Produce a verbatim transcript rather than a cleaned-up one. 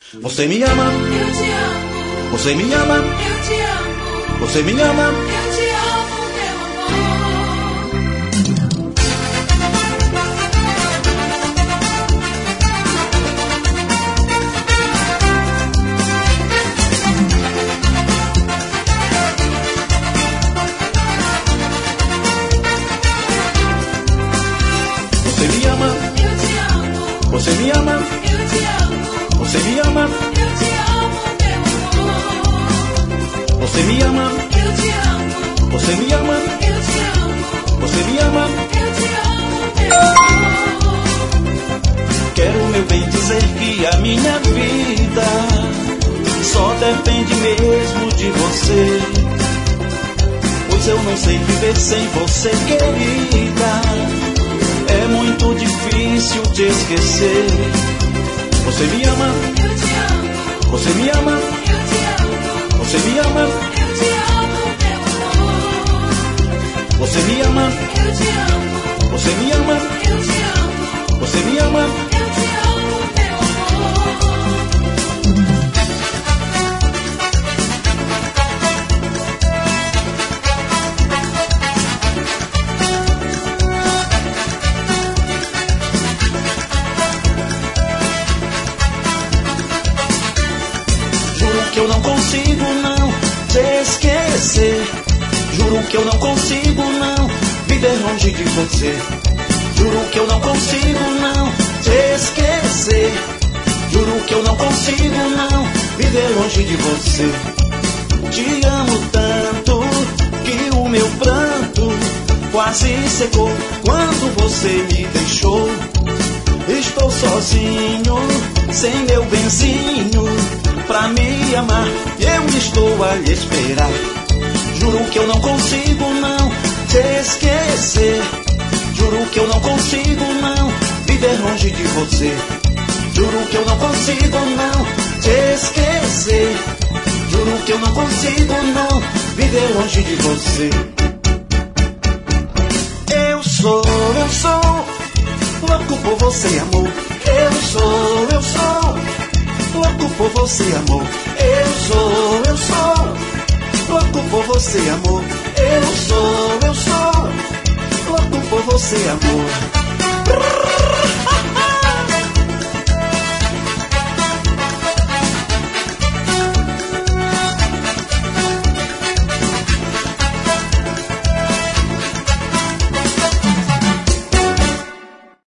Você me ama, eu te amo. você me ama, Eu te amo. você me ama. Eu te amo, meu amor. Você me ama, Eu te amo. você me ama, Eu te amo. você me ama, Eu te amo, meu amor. você me ama, Eu te amo. você me ama, Eu te amo. você me ama. Eu te amo, meu amor. Quero, meu bem, dizer que a minha vida só depende mesmo de você. Pois eu não sei viver sem você, querida. É muito difícil te esquecer. Você me ama, Eu te amo. você me ama, Eu te amo. você me ama, Eu te amo, meu amor. você me ama, Eu te amo. você me ama, Eu te amo. você me ama. Eu te amo, meu amor. Juro que eu não consigo não te esquecer. Juro que eu não consigo não viver longe de você. Juro que eu não consigo não te esquecer. Juro que eu não consigo não viver longe de você. Te amo tanto que o meu pranto quase secou quando você me deixou. Estou sozinho, sem meu benzinho pra me amar, eu estou a lhe esperar. Juro que eu não consigo não te esquecer. Juro que eu não consigo não viver longe de você. Juro que eu não consigo não te esquecer. Juro que eu não consigo não viver longe de você. Eu sou, eu sou louco por você, amor. Eu sou, eu sou louco por você, amor. Eu sou, eu sou louco por você, amor. Eu sou, eu sou louco por você, amor.